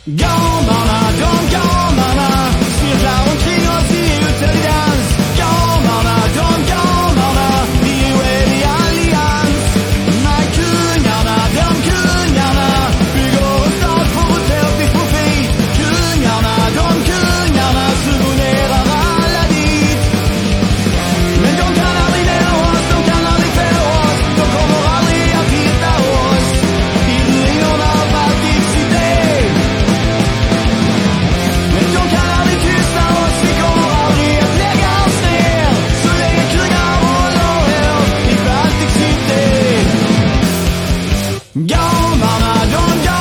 Gamarna, de gamarna snirklar omkring oss i uthållig dans. Gamarna, de gamarna i oändlig allians. Men kungarna, de kungarna bygger en stad för utopisk profit. Kungarna, de kungarna subventionerar alla dit. Men de kan aldrig nå oss, de kan aldrig få oss. De kommer aldrig att hitta oss i ruinerna av Baltic City. Men de kan aldrig tysta oss, vi kommer aldrig att lägga oss ner så länge kungar håller här i Baltic City. Gamarna, de gamarna